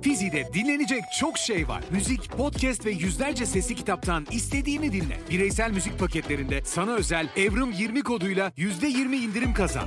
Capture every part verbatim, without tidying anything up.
Fizi'de dinlenecek çok şey var. Müzik, podcast ve yüzlerce sesli kitaptan istediğini dinle. Bireysel müzik paketlerinde sana özel Evrim yirmi koduyla yüzde yirmi indirim kazan.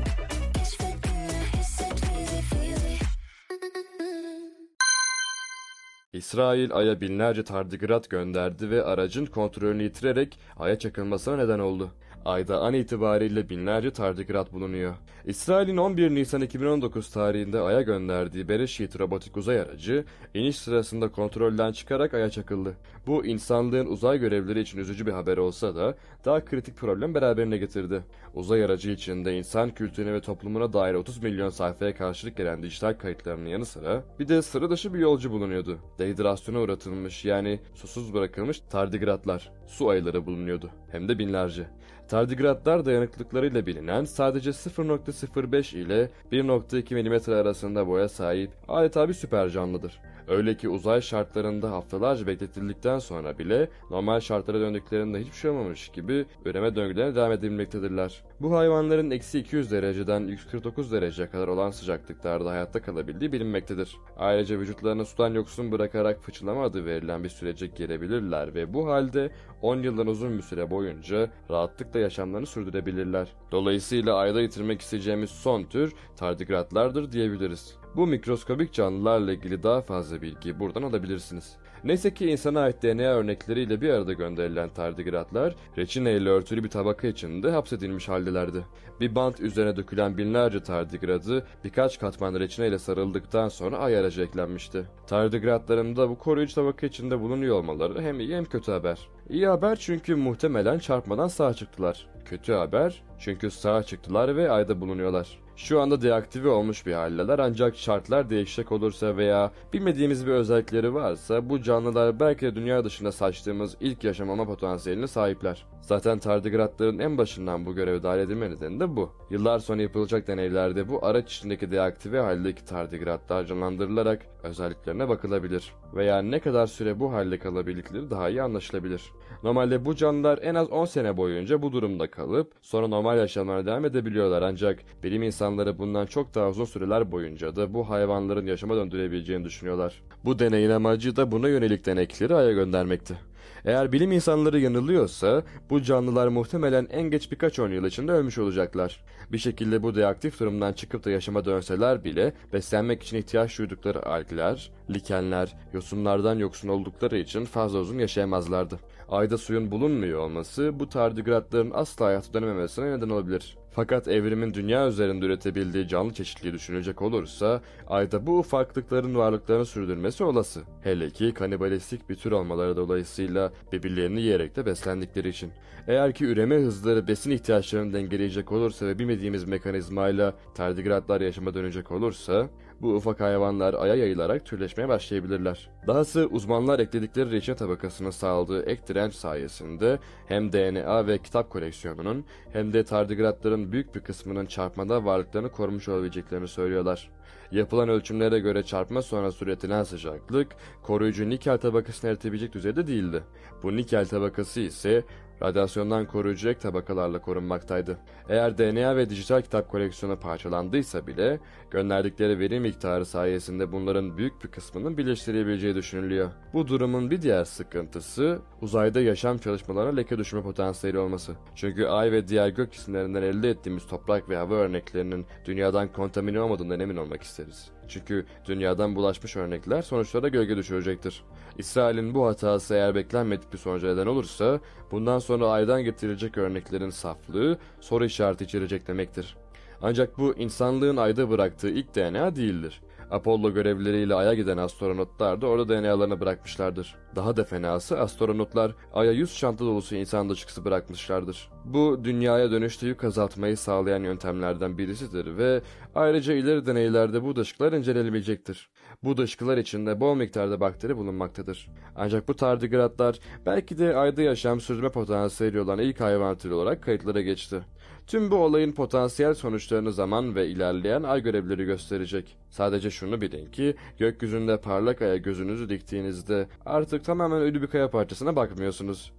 İsrail Ay'a binlerce tardigrat gönderdi ve aracın kontrolünü yitirerek Ay'a çakılmasına neden oldu. Ay'da an itibariyle binlerce tardigrat bulunuyor. İsrail'in on bir Nisan iki bin on dokuz tarihinde Ay'a gönderdiği Beresheet robotik uzay aracı iniş sırasında kontrolden çıkarak Ay'a çakıldı. Bu insanlığın uzay görevleri için üzücü bir haber olsa da daha kritik problem beraberine getirdi. Uzay aracı içinde insan kültürüne ve toplumuna dair otuz milyon sayfaya karşılık gelen dijital kayıtlarının yanı sıra bir de sıra dışı bir yolcu bulunuyordu. Dehidrasyona uğratılmış yani susuz bırakılmış tardigratlar, su ayıları bulunuyordu. Hem de binlerce. Tardigratlar dayanıklılıklarıyla bilinen sadece sıfır nokta sıfır beş ile bir nokta iki milimetre arasında boya sahip adeta bir süper canlıdır. Öyle ki uzay şartlarında haftalarca bekletildikten sonra bile normal şartlara döndüklerinde hiçbir şey olmamış gibi üreme döngülerine devam edebilmektedirler. Bu hayvanların eksi iki yüz dereceden yüz kırk dokuz dereceye kadar olan sıcaklıklarda hayatta kalabildiği bilinmektedir. Ayrıca vücutlarını sudan yoksun bırakarak fıçılama adı verilen bir sürece girebilirler ve bu halde on yıldan uzun bir süre boyunca rahatlıkla yaşamlarını sürdürebilirler. Dolayısıyla Ay'da yitirmek isteyeceğimiz son tür tardigratlardır diyebiliriz. Bu mikroskobik canlılarla ilgili daha fazla bilgi buradan alabilirsiniz. Neyse ki insana ait D N A örnekleriyle bir arada gönderilen tardigratlar reçine ile örtülü bir tabaka içinde hapsedilmiş haldelerdi. Bir bant üzerine dökülen binlerce tardigratı birkaç katman reçine ile sarıldıktan sonra Ay aracı eklenmişti. Tardigratların da bu koruyucu tabaka içinde bulunuyor olmaları hem iyi hem kötü haber. İyi haber çünkü muhtemelen çarpmadan sağ çıktılar. Kötü haber çünkü sağ çıktılar ve Ay'da bulunuyorlar. Şu anda deaktive olmuş bir haldeler ancak şartlar değişecek olursa veya bilmediğimiz bir özellikleri varsa bu canlılar belki de dünya dışında saçtığımız ilk yaşamama potansiyeline sahipler. Zaten tardigratların en başından bu göreve dahil edilme nedeni de bu. Yıllar sonra yapılacak deneylerde bu araç içindeki deaktive haldeki tardigratlar canlandırılarak özelliklerine bakılabilir. Veya ne kadar süre bu halde kalabildikleri daha iyi anlaşılabilir. Normalde bu canlılar en az on sene boyunca bu durumda kalıp sonra normal yaşamlarına devam edebiliyorlar ancak bilim insanları bundan çok daha uzun süreler boyunca da bu hayvanların yaşama döndürebileceğini düşünüyorlar. Bu deneyin amacı da buna yönelik denekleri Ay'a göndermekti. Eğer bilim insanları yanılıyorsa bu canlılar muhtemelen en geç birkaç on yıl içinde ölmüş olacaklar. Bir şekilde bu deaktif durumdan çıkıp da yaşama dönseler bile beslenmek için ihtiyaç duydukları algler, likenler, yosunlardan yoksun oldukları için fazla uzun yaşayamazlardı. Ayda suyun bulunmuyor olması bu tardigratların asla hayata dönememesine neden olabilir. Fakat evrimin dünya üzerinde üretebildiği canlı çeşitliliği düşünülecek olursa Ayda bu ufaklıkların varlıklarını sürdürmesi olası. Hele ki kanibalistik bir tür olmaları dolayısıyla birbirlerini yiyerek de beslendikleri için. Eğer ki üreme hızları besin ihtiyaçlarını dengeleyecek olursa ve bilmediğimiz mekanizmayla tardigratlar yaşama dönecek olursa bu ufak hayvanlar Ay'a yayılarak türleşmeye başlayabilirler. Dahası uzmanlar ekledikleri reçine tabakasının sağladığı ek direnç sayesinde hem D N A ve kitap koleksiyonunun hem de tardigratların büyük bir kısmının çarpmada varlıklarını korumuş olabileceklerini söylüyorlar. Yapılan ölçümlere göre çarpma sonrası üretilen sıcaklık koruyucu nikel tabakasını eritebilecek düzeyde değildi. Bu nikel tabakası ise radyasyondan koruyucu ek tabakalarla korunmaktaydı. Eğer D N A ve dijital kitap koleksiyonu parçalandıysa bile gönderdikleri veri miktarı sayesinde bunların büyük bir kısmının birleştirebileceği düşünülüyor. Bu durumun bir diğer sıkıntısı uzayda yaşam çalışmalarına leke düşürme potansiyeli olması. Çünkü Ay ve diğer gök cisimlerinden elde ettiğimiz toprak ve hava örneklerinin dünyadan kontamine olmadığından emin olmak isteriz. Çünkü dünyadan bulaşmış örnekler sonuçlara gölge düşürecektir. İsrail'in bu hatası eğer beklenmedik bir sonuca neden olursa bundan sonra Ay'dan getirilecek örneklerin saflığı soru işareti içerecek demektir. Ancak bu insanlığın Ay'da bıraktığı ilk D N A değildir. Apollo görevleriyle Ay'a giden astronotlar da orada D N A'larını bırakmışlardır. Daha da fenası astronotlar Ay'a yüz çanta dolusu insan dışkısı bırakmışlardır. Bu dünyaya dönüşte yük azaltmayı sağlayan yöntemlerden birisidir ve ayrıca ileri deneylerde bu dışkılar incelenebilecektir. Bu dışkılar içinde bol miktarda bakteri bulunmaktadır. Ancak bu tardigratlar belki de Ay'da yaşam sürdürme potansiyeli olan ilk hayvan türü olarak kayıtlara geçti. Tüm bu olayın potansiyel sonuçlarını zaman ve ilerleyen ay görevleri gösterecek. Sadece şunu bilin ki gökyüzünde parlak aya gözünüzü diktiğinizde artık tamamen ölü bir kaya parçasına bakmıyorsunuz.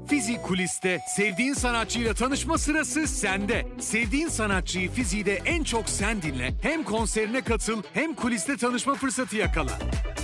Fizi Kulis'te sevdiğin sanatçıyla tanışma sırası sende. Sevdiğin sanatçıyı Fizi'de en çok sen dinle. Hem konserine katıl hem kuliste tanışma fırsatı yakala.